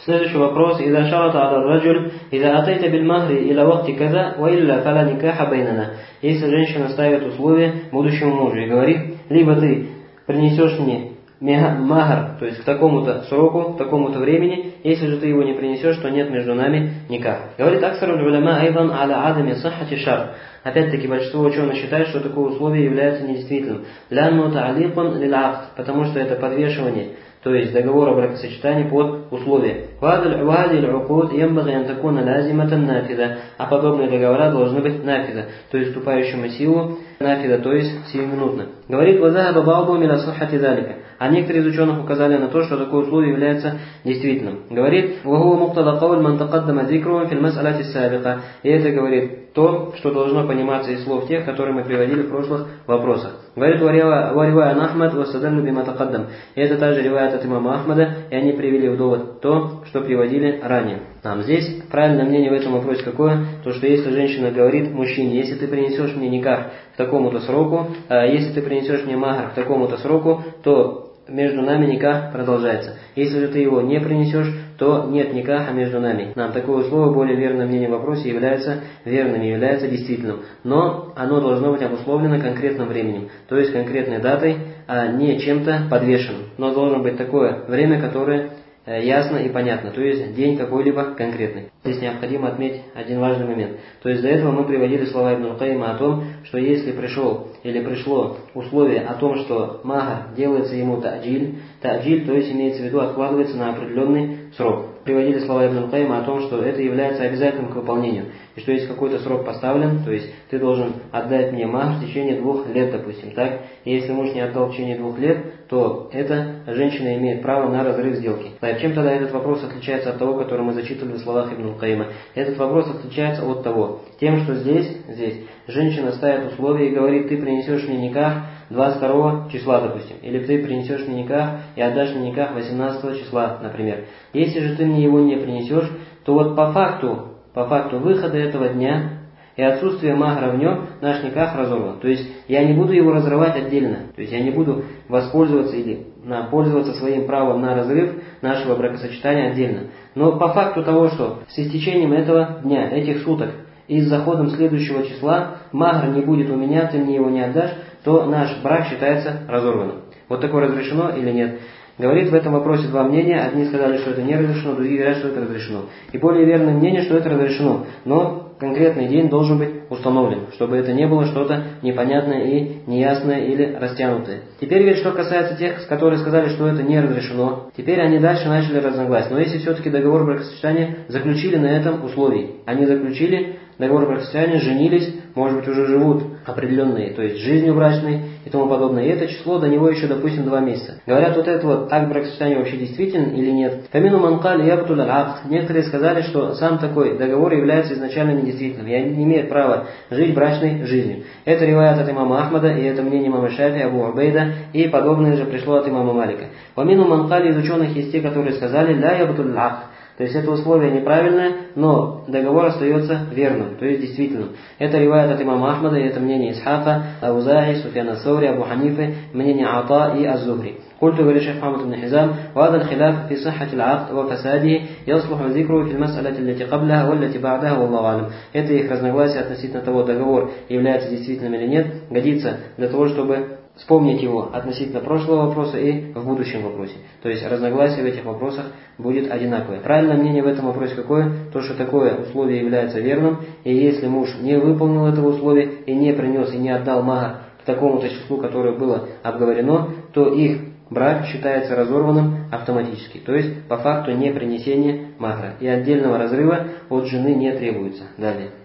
Следующий вопрос. إذا شرط على الرجل إذا أتيت بالمهر إلى وقت كذا وإلا فلا نكاح بيننا. Если женщина ставит условие будущему мужу и говорит, либо ты принесешь мне махр, то есть к такому-то сроку, к такому-то времени, если же ты его не принесешь, то нет между нами никак. Говорит аксару уляма айдан аля адами саххати шар. Опять-таки большинство ученых считает, что такое условие является недействительным. Лянну та'аликун лил акд, потому что это подвешивание, то есть договор о бракосочетании под условие. А подобные договора должны быть нафида, то есть вступающему силу, нафида, то есть сиюминутно. Говорит, а некоторые из ученых указали на то, что такое условие является действительным. Говорит, и это говорит то, что должно пониматься из слов тех, которые мы приводили в прошлых вопросах. Говорит, и это также риваят от имама Ахмада, и они привели в довод то, что приводили ранее. Здесь правильное мнение в этом вопросе какое? То, что если женщина говорит мужчине, если ты принесешь мне никах к такому-то сроку, если ты принесешь мне махр к такому-то сроку, то между нами никах продолжается. Если же ты его не принесешь, то нет никаха между нами. Такое условие, более верное мнение в вопросе, является верным, является действительным. Но оно должно быть обусловлено конкретным временем, то есть конкретной датой, а не чем-то подвешенным. Но должно быть такое время, которое ясно и понятно, то есть день какой-либо конкретный. Здесь необходимо отметить один важный момент. То есть до этого мы приводили слова Ибн Аль-Каима о том, что если пришло условие о том, что махр делается ему та'джиль, то есть имеется в виду откладывается на определенный срок. Приводили слова Ибн Аль-Каима о том, что это является обязательным к выполнению. И что есть какой-то срок поставлен, то есть ты должен отдать мне махр в течение 2 лет, допустим, так? И если муж не отдал в течение 2 лет, то эта женщина имеет право на разрыв сделки. Чем тогда этот вопрос отличается от того, который мы зачитывали в словах Ибн Аль-Каима? Этот вопрос отличается от того, тем, что здесь женщина ставит условия и говорит, ты принесешь мне никах 22 числа, допустим, или ты принесешь мне никах и отдашь мне никах 18 числа, например. Если же ты мне его не принесешь, то вот по факту выхода этого дня и отсутствие махра в нем, наш никах разорван. То есть я не буду его разрывать отдельно. То есть я не буду воспользоваться или пользоваться своим правом на разрыв нашего бракосочетания отдельно. Но по факту того, что с истечением этого дня, этих суток и с заходом следующего числа махр не будет у меня, ты мне его не отдашь, то наш брак считается разорванным. Вот такое разрешено или нет? Говорит в этом вопросе 2 мнения. Одни сказали, что это не разрешено, другие говорят, что это разрешено. И более верное мнение, что это разрешено. Но конкретный день должен быть установлен, чтобы это не было что-то непонятное и неясное или растянутое. Теперь ведь что касается тех, которые сказали, что это не разрешено, теперь они дальше начали разногласия. Но если все-таки договор бракосочетания заключили на этом условии, они заключили договор бракосочетания, женились, может быть уже живут определенные, то есть жизнью брачной и тому подобное. И это число до него еще, допустим, 2 месяца. Говорят, вот этот акт бракосочетания вообще действителен или нет? Камину манкали ябтуль акт. Некоторые сказали, что сам такой договор является изначально недействительным. Я не имею права жить брачной жизнью. Это риваят от имама Ахмада, и это мнение имама Шафи, Абу Убейда, и подобное же пришло от имама Малика. Камину манкали из ученых есть те, которые сказали ля ябтуль акт. То есть это условие неправильное, но договор остается верным, то есть действительным. Это риваят от имама Ахмада, и это мнение Исхака, Аузаи, Суфьяна Саури, Абу Ханифы, мнение Ата и Аз-Зухри. قلت говорит шейх Мухаммад ибн Хизам, وهذا الخلاف في صحة العقد وفساده يصلح ذكره في المسألة التي قبلها والتي بعدها والله أعلم. Это их разногласие относительно того, договор является действительным или нет, годится для того, чтобы вспомнить его относительно прошлого вопроса и в будущем вопросе. То есть разногласие в этих вопросах будет одинаковое. Правильное мнение в этом вопросе какое? То, что такое условие является верным, и если муж не выполнил этого условия и не принес и не отдал махр к такому-то числу, которое было обговорено, то их брак считается разорванным автоматически. То есть по факту не принесения махра. И отдельного разрыва от жены не требуется. Далее.